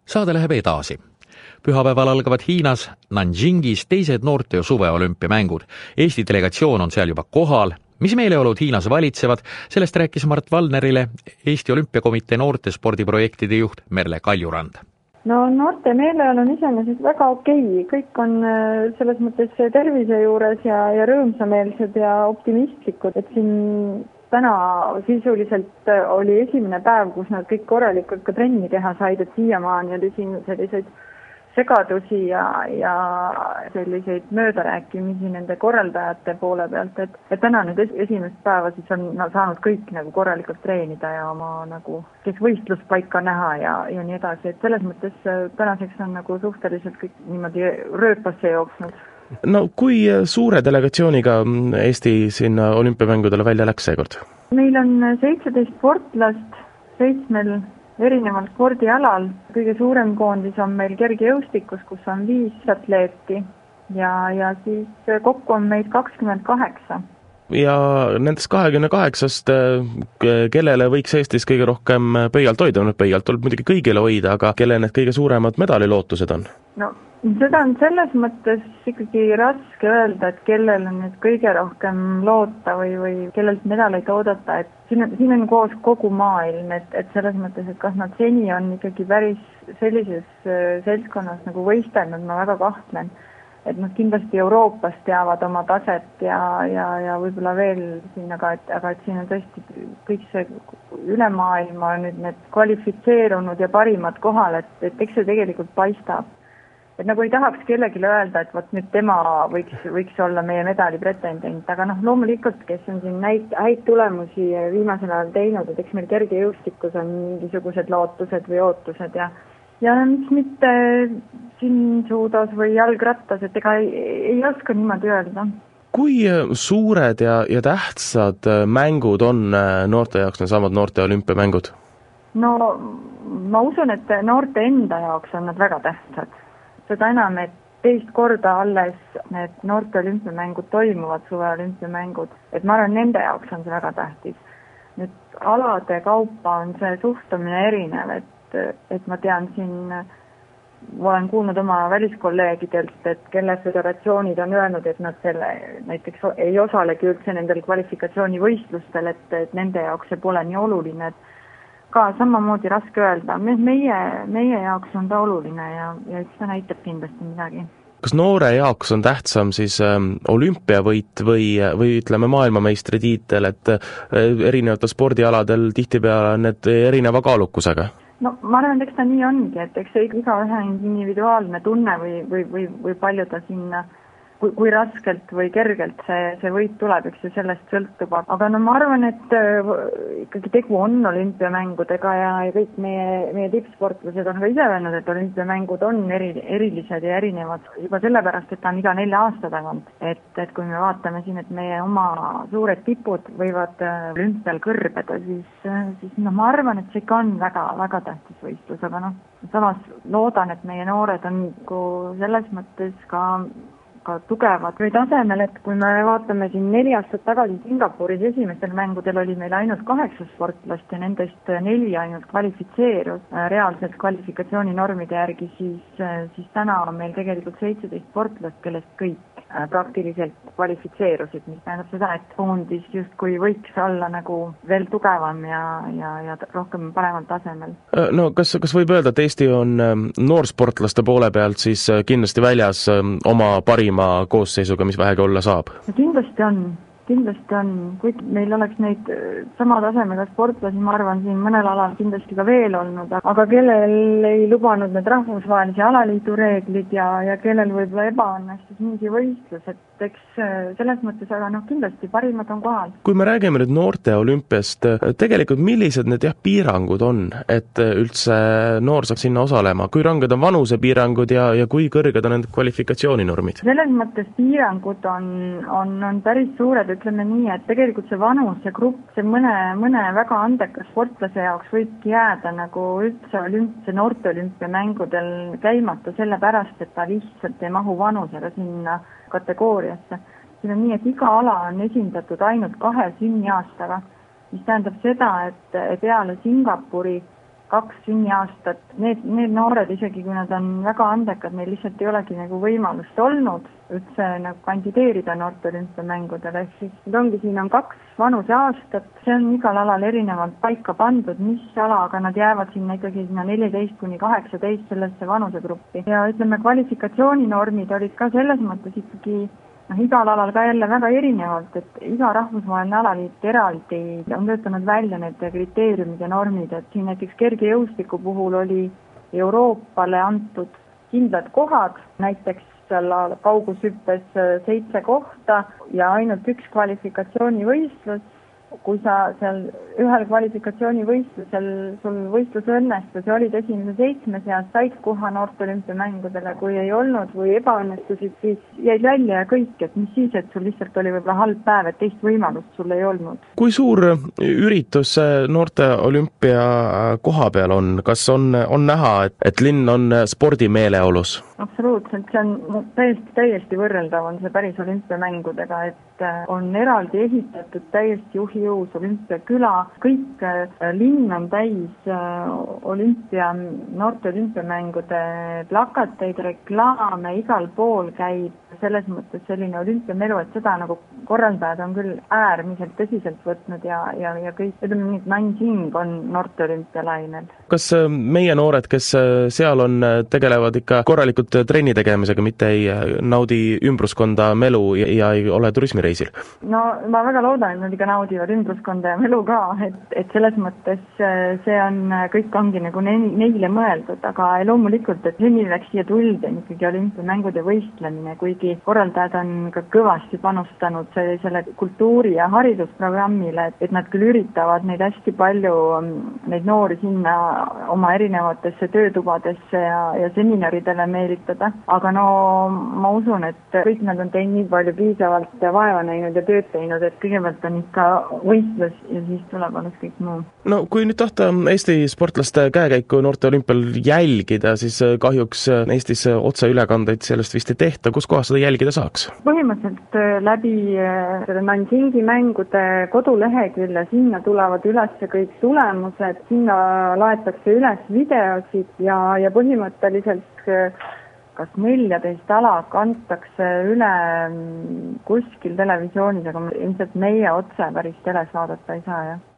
Saade läheb edasi. Pühapäeval algavad Hiinas Nanjingis teised noorte- ja suveolümpiamängud. Eesti delegatsioon on seal juba kohal. Mis meeleolud Hiinas valitsevad, sellest rääkis Mart Valnerile Eesti Olümpiakomitee noortespordiprojektide juht Merle Kaljurand. No noorte meeleol on iseenesest väga okei. Kõik on selles mõttes tervise juures ja rõõmsameelsed ja optimistlikud, et siin täna sisuliselt oli esimene päev, kus nad kõik korralikult ka trenni teha said, et siiamaani oli siin selliseid segadusi ja selliseid möödarääkimisi nende korraldajate poole pealt, et täna nüüd esimest päeva siis on saanud kõik nagu korralikult treenida ja oma nagu kes võistluspaika näha ja nii edasi, et selles mõttes tänaseks on nagu suhteliselt kõik niimoodi rööpasse jooksnud. No kui suure delegatsiooniga Eesti sinna olümpiamängudele välja läks seekord? Meil on 17 sportlast 7 erineval spordialal. Kõige suurem koondis on meil kergejõustikus, kus on 5 atleeti ja siis kokku on meid 28. Ja nendest 28-st, kellele võiks Eestis kõige rohkem pöialt hoida? Pöialt tuleb muidugi kõigile hoida, aga kelle need kõige suuremad medalilootused on? No seda on selles mõttes ikkagi raske öelda, et kellel on nüüd kõige rohkem loota või kellelt medaleid oodata, et siin on koos kogu maailm, et selles mõttes, et kas nad seni on ikkagi päris sellises seltskonnas nagu võistelnud, ma väga kahtlen. Et nad kindlasti Euroopas teavad oma taset ja võib-olla veel siin, aga et siin on tõesti kõik see üle maailma nüüd need kvalifitseerunud ja parimad kohal, et eks see tegelikult paistab. Et nagu ei tahaks kellelegi öelda, et võt nüüd tema võiks olla meie medali pretendent, aga loomulikult, kes on siin häid tulemusi viimasel ajal teinud, et eks meil kergejõustikus on mingisugused lootused või ootused ja miks mitte siin suudas või jalgrattas, et ega ei oska niimoodi öelda. Kui suured ja tähtsad mängud on noorte jaoks needsamad noorte olümpiamängud? No ma usun, et noorte enda jaoks on nad väga tähtsad. Seda enam, et teist korda alles need noorte olümpiamängud toimuvad, suveolümpiamängud, et ma arvan, nende jaoks on see väga tähtis. Nüüd alade kaupa on see suhtumine erinev, et ma tean siin, olen kuulnud oma väliskolleegidelt, et kelle föderatsioonid on öelnud, et nad näiteks ei osalegi üldse nendel kvalifikatsioonivõistlustel, et nende jaoks see pole nii oluline, et ka samamoodi raske öelda. Meie jaoks on ta oluline ja üks ta näitab kindlasti midagi. Kas noore jaoks on tähtsam siis olümpiavõit või ütleme maailmameistritiitel, et erinevatel spordialadel tihtipeale on need erineva kaalukusega? No ma arvan, et eks ta nii ongi, et eks see igaühe individuaalne tunne või palju ta sinna kui raskelt või kergelt see võit tuleb, eks see sellest sõltub. Aga ma arvan, et ikkagi tegu on olümpiamängudega ja kõik meie tippsportlased on ka ise öelnud, et olümpiamängud on erilised ja erinevad juba sellepärast, et ta on iga 4 aasta tagant. Et kui me vaatame siin, et meie oma suured tipud võivad olümpial kõrbeda, siis ma arvan, et see ikka on väga, väga tähtis võistlus, aga samas loodan, et meie noored on selles mõttes ka tugevad või tasemel, et kui me vaatame siin 4 aastat tagasi Singapuris esimestel mängudel oli meil ainult 8 sportlast ja nendest 4 ainult kvalifitseerus reaalselt kvalifikatsiooninormide järgi, siis täna on meil tegelikult 17 sportlast, kellest kõik praktiliselt kvalifitseerusid, mis tähendab seda, et koondis justkui võiks olla nagu veel tugevam ja rohkem paremal tasemel. No kas võib öelda, et Eesti on noorsportlaste poole pealt siis kindlasti väljas oma parima koosseisuga, mis vähegi olla saab? Kindlasti on, kuid meil oleks neid sama tasemega sportlasi, ma arvan, siin mõnel alal kindlasti ka veel olnud, aga kellel ei lubanud need rahvusvahelise alaliidu reeglid ja kellel võib-olla ebaõnnestus mingi võistlus, et eks selles mõttes, aga kindlasti parimad on kohal. Kui me räägime nüüd noorte olümpiast, tegelikult millised need piirangud on, et üldse noor saaks sinna osalema? Kui ranged on vanusepiirangud ja kui kõrged on need kvalifikatsiooninormid? Selles mõttes piirangud on päris suured, ütleme nii, et tegelikult see vanus, see grupp, see mõne väga andekas sportlase jaoks võibki jääda nagu üldse noorte olümpiamängudel käimata sellepärast, et ta lihtsalt ei mahu vanusega sinna kategooriasse. Siin on nii, et iga ala on esindatud ainult 2 sünniaastaga, mis tähendab seda, et peale Singapuri 2 sünniaastat. Need noored, isegi kui nad on väga andekad, neil lihtsalt ei olegi nagu võimalust olnud üldse nagu kandideerida noorte olümpiamängudele, ehk siis siin on 2 vanuseaastat, see on igal alal erinevalt paika pandud, mis ala, aga nad jäävad sinna ikkagi sinna 14–18 sellesse vanusegruppi. Ja ütleme, kvalifikatsiooninormid olid ka selles mõttes ikkagi igal alal ka jälle väga erinevalt, et iga rahvusvaheline alaliit eraldi on töötanud välja need kriteeriumid ja normid, et siin näiteks kergejõustiku puhul oli Euroopale antud kindlad kohad, näiteks seal kaugushüppes 7 kohta ja ainult 1 kvalifikatsioonivõistlus. Kui sa seal ühel kvalifikatsioonivõistlusel sul võistlus õnnestus ja olid esimese 7 seas, said koha noorte olümpiamängudele, kui ei olnud või ebaõnnestusid, siis jäid välja ja kõik, et mis siis, et sul lihtsalt oli võib-olla halb päev, et teist võimalust sul ei olnud. Kui suur üritus noorte olümpia koha peal on? Kas on näha, et linn on spordimeeleolus? Absoluutselt, see on täiesti võrreldav on see päris olümpiamängudega, et on eraldi ehitatud täiesti juhijõus olümpiaküla, kõik linn on täis noorte olümpiamängude plakateid, reklaame, igal pool käib selles mõttes selline olümpiamelu, et seda nagu korraldajad on küll äärmiselt tõsiselt võtnud ja kõik, ütleme nii, et Nanjing on noorte olümpialainel. Kas meie noored, kes seal on, tegelevad ikka korralikult trenni tegemisega, mitte ei naudi ümbruskonda melu ja ei ole turismireisil? No ma väga loodan, et nad ikka naudivad ümbruskonda ja melu ka, et selles mõttes see on, kõik ongi nagu neile mõeldud, aga loomulikult, et seni läks siia tuldi on ikkagi olümpiamängude võistlemine, kuigi korraldajad on ka kõvasti panustanud selle kultuuri- ja haridusprogrammile, et nad küll üritavad neid hästi palju, neid noori sinna oma erinevatesse töötubadesse ja seminaridele meelitada, aga no ma usun, et kõik nad on teinud nii palju piisavalt vaeva näinud ja tööd teinud, et kõigepealt on ikka võistlus ja siis tuleb alles kõik muu. No kui nüüd tahta Eesti sportlaste käekäiku noorte olümpial jälgida, siis kahjuks Eestis otseülekandeid sellest vist ei tehta, kus kohas seda jälgida saaks? Põhimõtteliselt läbi selle Nanjingi mängude kodulehekülje, sinna tulevad üles kõik tulemused, sinna laetakse üles videosid ja põhimõtteliselt kas 14 ala kantakse üle kuskil televisioonis, aga ilmselt meie otse päris teles vaadata ei saa, jah.